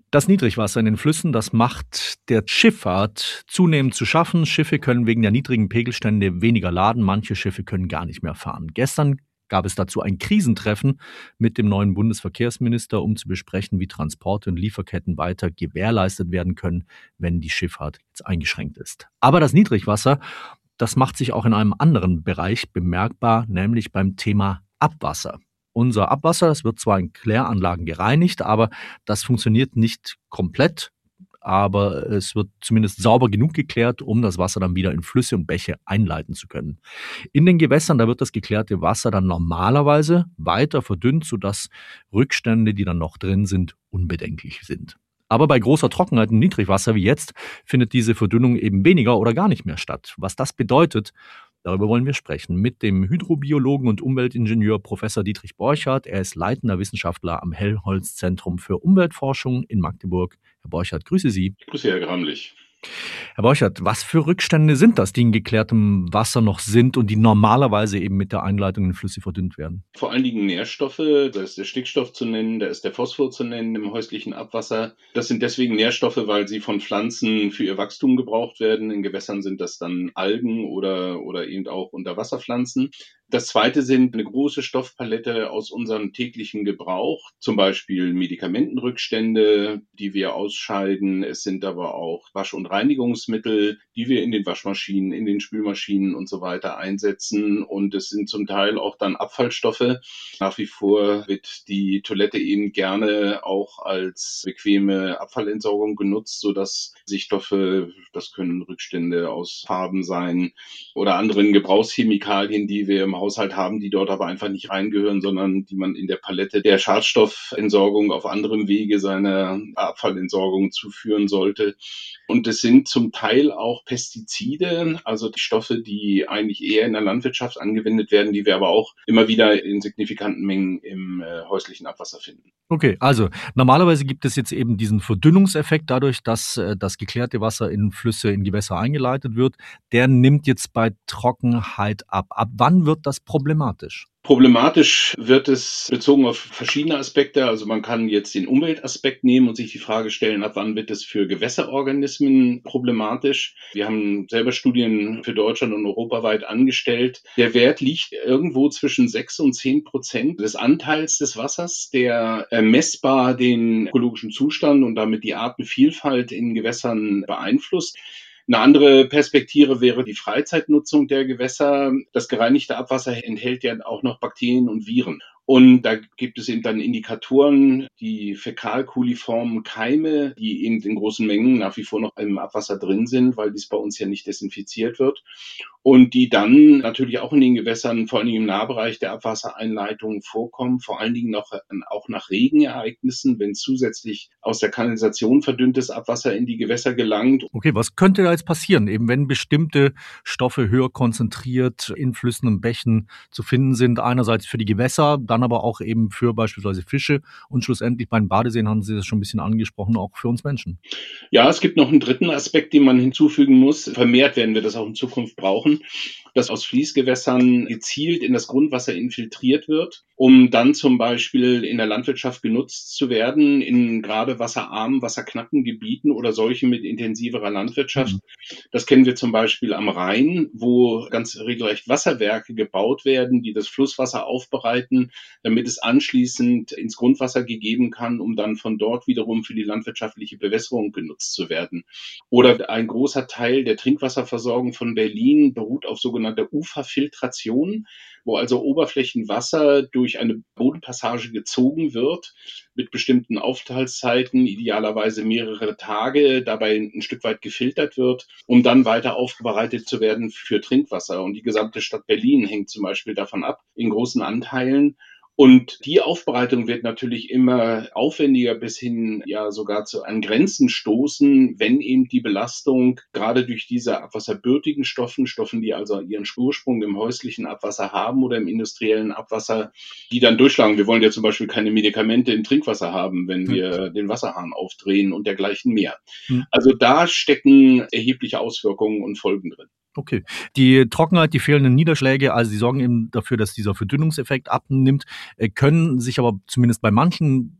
Das Niedrigwasser in den Flüssen, das macht der Schifffahrt zunehmend zu schaffen. Schiffe können wegen der niedrigen Pegelstände weniger laden. Manche Schiffe können gar nicht mehr fahren. Gestern gab es dazu ein Krisentreffen mit dem neuen Bundesverkehrsminister, um zu besprechen, wie Transporte und Lieferketten weiter gewährleistet werden können, wenn die Schifffahrt jetzt eingeschränkt ist. Aber das Niedrigwasser, das macht sich auch in einem anderen Bereich bemerkbar, nämlich beim Thema Abwasser. Unser Abwasser, das wird zwar in Kläranlagen gereinigt, aber das funktioniert nicht komplett, aber es wird zumindest sauber genug geklärt, um das Wasser dann wieder in Flüsse und Bäche einleiten zu können. In den Gewässern, da wird das geklärte Wasser dann normalerweise weiter verdünnt, sodass Rückstände, die dann noch drin sind, unbedenklich sind. Aber bei großer Trockenheit und Niedrigwasser wie jetzt findet diese Verdünnung eben weniger oder gar nicht mehr statt. Was das bedeutet, darüber wollen wir sprechen mit dem Hydrobiologen und Umweltingenieur Professor Dietrich Borchardt. Er ist leitender Wissenschaftler am Helmholtz-Zentrum für Umweltforschung in Magdeburg. Herr Borchardt, grüße Sie. Grüße, Herr Gramlich. Herr Borchardt, was für Rückstände sind das, die in geklärtem Wasser noch sind und die normalerweise eben mit der Einleitung in Flüsse verdünnt werden? Vor allen Dingen Nährstoffe, da ist der Stickstoff zu nennen, da ist der Phosphor zu nennen im häuslichen Abwasser. Das sind deswegen Nährstoffe, weil sie von Pflanzen für ihr Wachstum gebraucht werden. In Gewässern sind das dann Algen oder eben auch Unterwasserpflanzen. Das zweite sind eine große Stoffpalette aus unserem täglichen Gebrauch, zum Beispiel Medikamentenrückstände, die wir ausscheiden. Es sind aber auch Wasch- und Reinigungsmittel, die wir in den Waschmaschinen, in den Spülmaschinen und so weiter einsetzen. Und es sind zum Teil auch dann Abfallstoffe. Nach wie vor wird die Toilette eben gerne auch als bequeme Abfallentsorgung genutzt, sodass sich Stoffe, das können Rückstände aus Farben sein oder anderen Gebrauchschemikalien, die wir im Haushalt haben, die dort aber einfach nicht reingehören, sondern die man in der Palette der Schadstoffentsorgung auf anderem Wege seiner Abfallentsorgung zuführen sollte. Und es sind zum Teil auch Pestizide, also die Stoffe, die eigentlich eher in der Landwirtschaft angewendet werden, die wir aber auch immer wieder in signifikanten Mengen im häuslichen Abwasser finden. Okay, also normalerweise gibt es jetzt eben diesen Verdünnungseffekt dadurch, dass das geklärte Wasser in Flüsse, in Gewässer eingeleitet wird. Der nimmt jetzt bei Trockenheit ab. Ab wann wird das problematisch? Problematisch wird es bezogen auf verschiedene Aspekte. Also man kann jetzt den Umweltaspekt nehmen und sich die Frage stellen, ab wann wird es für Gewässerorganismen problematisch. Wir haben selber Studien für Deutschland und europaweit angestellt. Der Wert liegt irgendwo zwischen 6 und 10% des Anteils des Wassers, der messbar den ökologischen Zustand und damit die Artenvielfalt in Gewässern beeinflusst. Eine andere Perspektive wäre die Freizeitnutzung der Gewässer. Das gereinigte Abwasser enthält ja auch noch Bakterien und Viren. Und da gibt es eben dann Indikatoren, die fäkalkuliformen Keime, die eben in großen Mengen nach wie vor noch im Abwasser drin sind, weil dies bei uns ja nicht desinfiziert wird. Und die dann natürlich auch in den Gewässern, vor allen Dingen im Nahbereich der Abwassereinleitungen vorkommen, vor allen Dingen auch nach Regenereignissen, wenn zusätzlich aus der Kanalisation verdünntes Abwasser in die Gewässer gelangt. Okay, was könnte da jetzt passieren, eben wenn bestimmte Stoffe höher konzentriert in Flüssen und Bächen zu finden sind, einerseits für die Gewässer, dann aber auch eben für beispielsweise Fische und schlussendlich bei den Badeseen haben Sie das schon ein bisschen angesprochen, auch für uns Menschen? Ja, es gibt noch einen dritten Aspekt, den man hinzufügen muss. Vermehrt werden wir das auch in Zukunft brauchen, dass aus Fließgewässern gezielt in das Grundwasser infiltriert wird, um dann zum Beispiel in der Landwirtschaft genutzt zu werden, in gerade wasserarmen, wasserknappen Gebieten oder solche mit intensiverer Landwirtschaft. Das kennen wir zum Beispiel am Rhein, wo ganz regelrecht Wasserwerke gebaut werden, die das Flusswasser aufbereiten, damit es anschließend ins Grundwasser gegeben kann, um dann von dort wiederum für die landwirtschaftliche Bewässerung genutzt zu werden. Oder ein großer Teil der Trinkwasserversorgung von Berlin beruht auf sogenannter Uferfiltration, wo also Oberflächenwasser durch eine Bodenpassage gezogen wird, mit bestimmten Aufenthaltszeiten, idealerweise mehrere Tage, dabei ein Stück weit gefiltert wird, um dann weiter aufbereitet zu werden für Trinkwasser. Und die gesamte Stadt Berlin hängt zum Beispiel davon ab, in großen Anteilen. Und die Aufbereitung wird natürlich immer aufwendiger bis hin ja sogar an Grenzen stoßen, wenn eben die Belastung gerade durch diese abwasserbürtigen Stoffen, die also ihren Ursprung im häuslichen Abwasser haben oder im industriellen Abwasser, die dann durchschlagen. Wir wollen ja zum Beispiel keine Medikamente im Trinkwasser haben, wenn wir den Wasserhahn aufdrehen und dergleichen mehr. Hm. Also da stecken erhebliche Auswirkungen und Folgen drin. Okay. Die Trockenheit, die fehlenden Niederschläge, also die sorgen eben dafür, dass dieser Verdünnungseffekt abnimmt, können sich aber zumindest bei manchen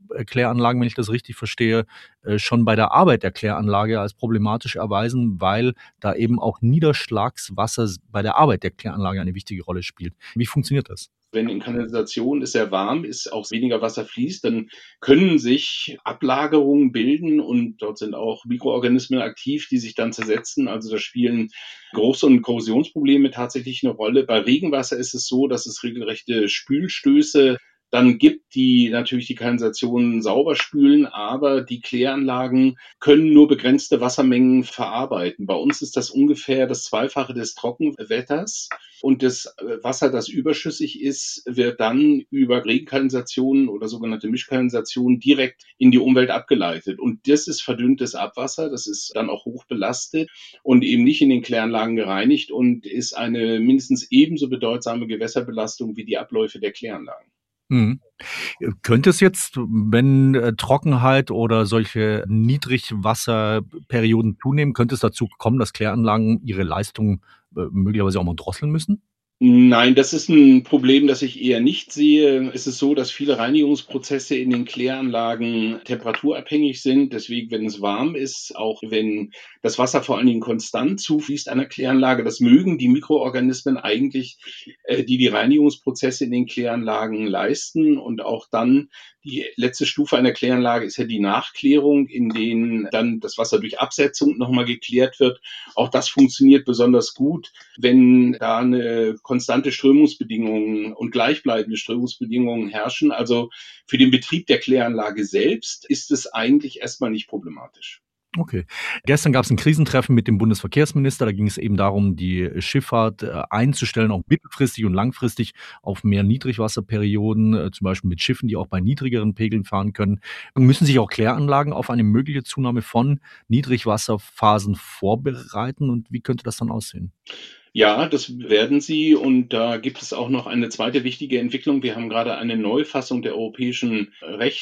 Kläranlagen, wenn ich das richtig verstehe, schon bei der Arbeit der Kläranlage als problematisch erweisen, weil da eben auch Niederschlagswasser bei der Arbeit der Kläranlage eine wichtige Rolle spielt. Wie funktioniert das? Wenn in Kanalisation es sehr warm ist, auch weniger Wasser fließt, dann können sich Ablagerungen bilden und dort sind auch Mikroorganismen aktiv, die sich dann zersetzen. Also da spielen Geruchs- und Korrosionsprobleme tatsächlich eine Rolle. Bei Regenwasser ist es so, dass es regelrechte Spülstöße dann gibt, die natürlich die Kanalisation sauber spülen, aber die Kläranlagen können nur begrenzte Wassermengen verarbeiten. Bei uns ist das ungefähr das Zweifache des Trockenwetters. Und das Wasser, das überschüssig ist, wird dann über Regenkanalisationen oder sogenannte Mischkanalisationen direkt in die Umwelt abgeleitet. Und das ist verdünntes Abwasser, das ist dann auch hoch belastet und eben nicht in den Kläranlagen gereinigt und ist eine mindestens ebenso bedeutsame Gewässerbelastung wie die Abläufe der Kläranlagen. Mhm. Könnte es jetzt, wenn Trockenheit oder solche Niedrigwasserperioden zunehmen, könnte es dazu kommen, dass Kläranlagen ihre Leistung möglicherweise auch mal drosseln müssen? Nein, das ist ein Problem, das ich eher nicht sehe. Es ist so, dass viele Reinigungsprozesse in den Kläranlagen temperaturabhängig sind. Deswegen, wenn es warm ist, auch wenn das Wasser vor allen Dingen konstant zufließt einer Kläranlage, das mögen die Mikroorganismen eigentlich, die Reinigungsprozesse in den Kläranlagen leisten. Und auch dann die letzte Stufe einer Kläranlage ist ja die Nachklärung, in denen dann das Wasser durch Absetzung noch mal geklärt wird. Auch das funktioniert besonders gut, wenn da eine konstante Strömungsbedingungen und gleichbleibende Strömungsbedingungen herrschen. Also für den Betrieb der Kläranlage selbst ist es eigentlich erstmal nicht problematisch. Okay. Gestern gab es ein Krisentreffen mit dem Bundesverkehrsminister. Da ging es eben darum, die Schifffahrt einzustellen, auch mittelfristig und langfristig auf mehr Niedrigwasserperioden, zum Beispiel mit Schiffen, die auch bei niedrigeren Pegeln fahren können. Müssen sich auch Kläranlagen auf eine mögliche Zunahme von Niedrigwasserphasen vorbereiten und wie könnte das dann aussehen? Ja, das werden sie und da gibt es auch noch eine zweite wichtige Entwicklung. Wir haben gerade eine Neufassung der europäischen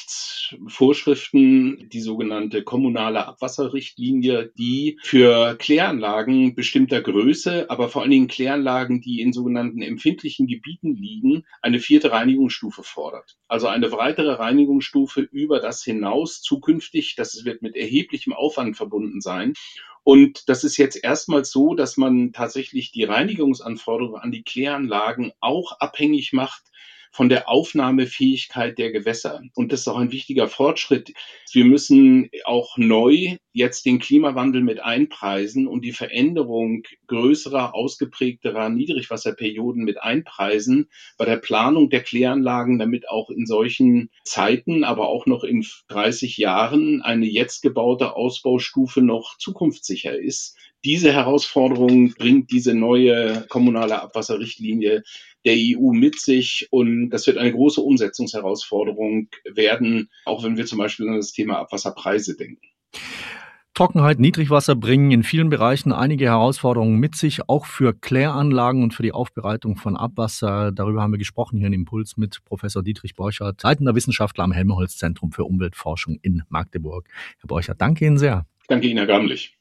Rechtsvorschriften, die sogenannte kommunale Abwasserrichtlinie, die für Kläranlagen bestimmter Größe, aber vor allen Dingen Kläranlagen, die in sogenannten empfindlichen Gebieten liegen, eine vierte Reinigungsstufe fordert. Also eine weitere Reinigungsstufe über das hinaus zukünftig. Das wird mit erheblichem Aufwand verbunden sein. Und das ist jetzt erstmals so, dass man tatsächlich die Reinigungsanforderungen an die Kläranlagen auch abhängig macht von der Aufnahmefähigkeit der Gewässer. Und das ist auch ein wichtiger Fortschritt. Wir müssen auch neu jetzt den Klimawandel mit einpreisen und die Veränderung größerer, ausgeprägterer Niedrigwasserperioden mit einpreisen bei der Planung der Kläranlagen, damit auch in solchen Zeiten, aber auch noch in 30 Jahren eine jetzt gebaute Ausbaustufe noch zukunftssicher ist. Diese Herausforderung bringt diese neue kommunale Abwasserrichtlinie der EU mit sich und das wird eine große Umsetzungsherausforderung werden, auch wenn wir zum Beispiel an das Thema Abwasserpreise denken. Trockenheit, Niedrigwasser bringen in vielen Bereichen einige Herausforderungen mit sich, auch für Kläranlagen und für die Aufbereitung von Abwasser. Darüber haben wir gesprochen hier in Impuls mit Professor Dietrich Borchert, leitender Wissenschaftler am Helmholtz-Zentrum für Umweltforschung in Magdeburg. Herr Borchert, danke Ihnen sehr. Danke Ihnen, Herr Gamlich.